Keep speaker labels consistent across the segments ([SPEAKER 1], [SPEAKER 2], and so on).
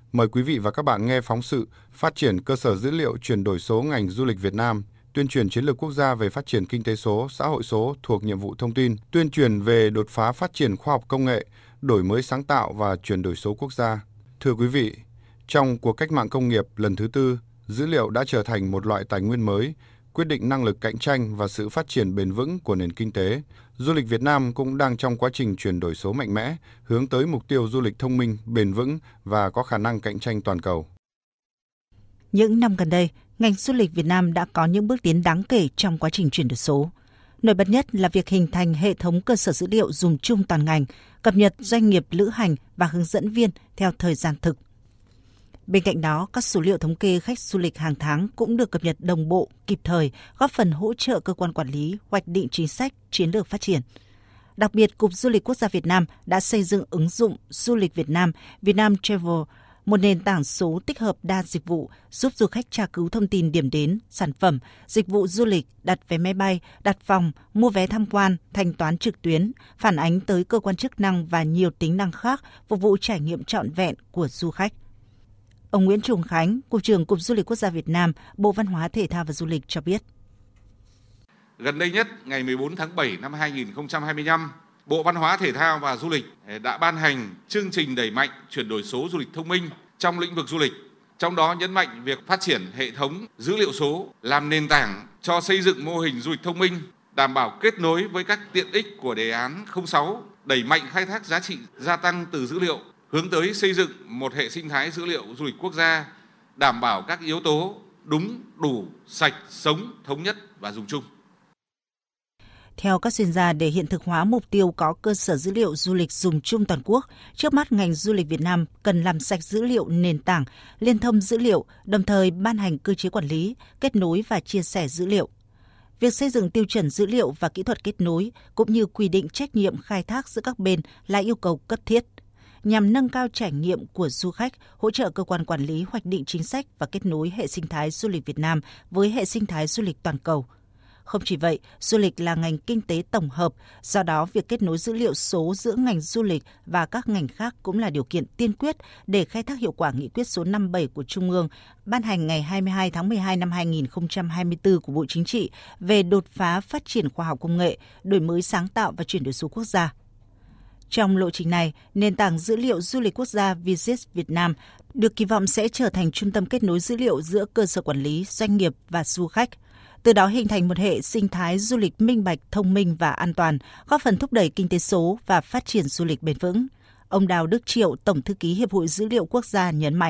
[SPEAKER 1] Mời quý vị và các bạn nghe phóng sự Phát triển cơ sở dữ liệu chuyển đổi số ngành du lịch Việt Nam, tuyên truyền chiến lược quốc gia về phát triển kinh tế số, xã hội số thuộc nhiệm vụ thông tin, tuyên truyền về đột phá phát triển khoa học công nghệ, đổi mới sáng tạo và chuyển đổi số quốc gia. Thưa quý vị, trong cuộc cách mạng công nghiệp lần thứ tư, dữ liệu đã trở thành một loại tài nguyên mới, quyết định năng lực cạnh tranh và sự phát triển bền vững của nền kinh tế. Du lịch Việt Nam cũng đang trong quá trình chuyển đổi số mạnh mẽ, hướng tới mục tiêu du lịch thông minh, bền vững và có khả năng cạnh tranh toàn cầu.
[SPEAKER 2] Những năm gần đây, ngành du lịch Việt Nam đã có những bước tiến đáng kể trong quá trình chuyển đổi số. Nổi bật nhất là việc hình thành hệ thống cơ sở dữ liệu dùng chung toàn ngành, cập nhật doanh nghiệp lữ hành và hướng dẫn viên theo thời gian thực. Bên cạnh đó, các số liệu thống kê khách du lịch hàng tháng cũng được cập nhật đồng bộ, kịp thời, góp phần hỗ trợ cơ quan quản lý hoạch định chính sách, chiến lược phát triển. Đặc biệt, Cục Du lịch Quốc gia Việt Nam đã xây dựng ứng dụng Du lịch Việt Nam, Vietnam Travel, một nền tảng số tích hợp đa dịch vụ giúp du khách tra cứu thông tin điểm đến, sản phẩm, dịch vụ du lịch, đặt vé máy bay, đặt phòng, mua vé tham quan, thanh toán trực tuyến, phản ánh tới cơ quan chức năng và nhiều tính năng khác phục vụ trải nghiệm trọn vẹn của du khách. Ông Nguyễn Trung Khánh, Cục trưởng Cục Du lịch Quốc gia Việt Nam, Bộ Văn hóa Thể thao và Du lịch cho biết.
[SPEAKER 3] Gần đây nhất, ngày 14 tháng 7 năm 2025, Bộ Văn hóa Thể thao và Du lịch đã ban hành chương trình đẩy mạnh chuyển đổi số du lịch thông minh trong lĩnh vực du lịch. Trong đó nhấn mạnh việc phát triển hệ thống dữ liệu số làm nền tảng cho xây dựng mô hình du lịch thông minh, đảm bảo kết nối với các tiện ích của đề án 06, đẩy mạnh khai thác giá trị gia tăng từ dữ liệu, hướng tới xây dựng một hệ sinh thái dữ liệu du lịch quốc gia, đảm bảo các yếu tố đúng, đủ, sạch, sống, thống nhất và dùng chung.
[SPEAKER 2] Theo các chuyên gia, để hiện thực hóa mục tiêu có cơ sở dữ liệu du lịch dùng chung toàn quốc, trước mắt ngành du lịch Việt Nam cần làm sạch dữ liệu nền tảng, liên thông dữ liệu, đồng thời ban hành cơ chế quản lý, kết nối và chia sẻ dữ liệu. Việc xây dựng tiêu chuẩn dữ liệu và kỹ thuật kết nối cũng như quy định trách nhiệm khai thác giữa các bên là yêu cầu cấp thiết, nhằm nâng cao trải nghiệm của du khách, hỗ trợ cơ quan quản lý hoạch định chính sách và kết nối hệ sinh thái du lịch Việt Nam với hệ sinh thái du lịch toàn cầu. Không chỉ vậy, du lịch là ngành kinh tế tổng hợp, do đó việc kết nối dữ liệu số giữa ngành du lịch và các ngành khác cũng là điều kiện tiên quyết để khai thác hiệu quả nghị quyết số 57 của Trung ương, ban hành ngày 22 tháng 12 năm 2024 của Bộ Chính trị về đột phá phát triển khoa học công nghệ, đổi mới sáng tạo và chuyển đổi số quốc gia. Trong lộ trình này, nền tảng dữ liệu du lịch quốc gia Visit Việt Nam được kỳ vọng sẽ trở thành trung tâm kết nối dữ liệu giữa cơ sở quản lý, doanh nghiệp và du khách. Từ đó hình thành một hệ sinh thái du lịch minh bạch, thông minh và an toàn, góp phần thúc đẩy kinh tế số và phát triển du lịch bền vững. Ông Đào Đức Triệu, Tổng thư ký Hiệp hội Dữ liệu Quốc gia nhấn mạnh.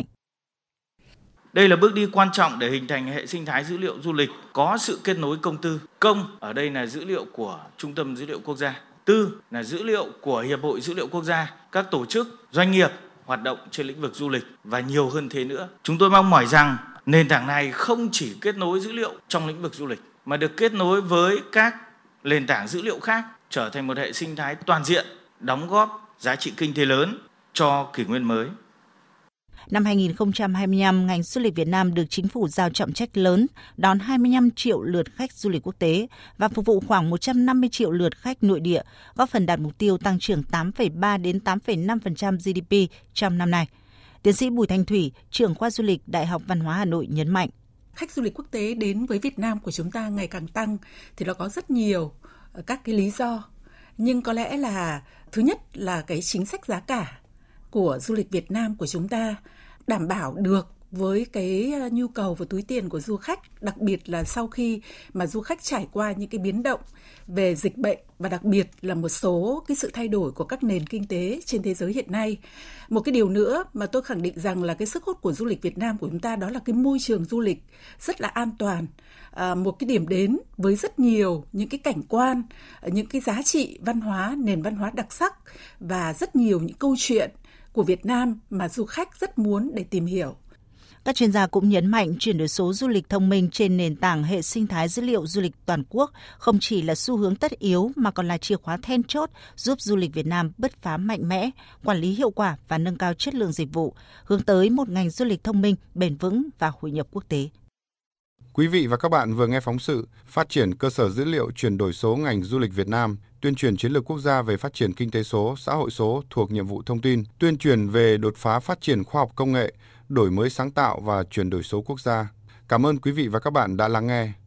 [SPEAKER 4] Đây là bước đi quan trọng để hình thành hệ sinh thái dữ liệu du lịch có sự kết nối công tư. Công ở đây là dữ liệu của Trung tâm Dữ liệu Quốc gia. Tư là dữ liệu của Hiệp hội Dữ liệu Quốc gia, các tổ chức, doanh nghiệp hoạt động trên lĩnh vực du lịch và nhiều hơn thế nữa. Chúng tôi mong mỏi rằng nền tảng này không chỉ kết nối dữ liệu trong lĩnh vực du lịch mà được kết nối với các nền tảng dữ liệu khác, trở thành một hệ sinh thái toàn diện, đóng góp giá trị kinh tế lớn cho kỷ nguyên mới.
[SPEAKER 2] Năm 2025, ngành du lịch Việt Nam được chính phủ giao trọng trách lớn, đón 25 triệu lượt khách du lịch quốc tế và phục vụ khoảng 150 triệu lượt khách nội địa, góp phần đạt mục tiêu tăng trưởng 8,3 đến 8,5% GDP trong năm nay. Tiến sĩ Bùi Thanh Thủy, trưởng khoa du lịch Đại học Văn hóa Hà Nội nhấn mạnh.
[SPEAKER 5] Khách du lịch quốc tế đến với Việt Nam của chúng ta ngày càng tăng thì nó có rất nhiều các cái lý do. Nhưng có lẽ là thứ nhất là cái chính sách giá cả của du lịch Việt Nam của chúng ta đảm bảo được với cái nhu cầu và túi tiền của du khách, đặc biệt là sau khi mà du khách trải qua những cái biến động về dịch bệnh và đặc biệt là một số cái sự thay đổi của các nền kinh tế trên thế giới hiện nay. Một cái điều nữa mà tôi khẳng định rằng là cái sức hút của du lịch Việt Nam của chúng ta đó là cái môi trường du lịch rất là an toàn, một cái điểm đến với rất nhiều những cái cảnh quan, những cái giá trị văn hóa, nền văn hóa đặc sắc và rất nhiều những câu chuyện của Việt Nam mà du khách rất muốn để tìm hiểu.
[SPEAKER 2] Các chuyên gia cũng nhấn mạnh chuyển đổi số du lịch thông minh trên nền tảng hệ sinh thái dữ liệu du lịch toàn quốc không chỉ là xu hướng tất yếu mà còn là chìa khóa then chốt giúp du lịch Việt Nam bứt phá mạnh mẽ, quản lý hiệu quả và nâng cao chất lượng dịch vụ, hướng tới một ngành du lịch thông minh, bền vững và hội nhập quốc tế.
[SPEAKER 1] Quý vị và các bạn vừa nghe phóng sự Phát triển cơ sở dữ liệu chuyển đổi số ngành du lịch Việt Nam, tuyên truyền chiến lược quốc gia về phát triển kinh tế số, xã hội số thuộc nhiệm vụ thông tin, tuyên truyền về đột phá phát triển khoa học công nghệ, đổi mới sáng tạo và chuyển đổi số quốc gia. Cảm ơn quý vị và các bạn đã lắng nghe.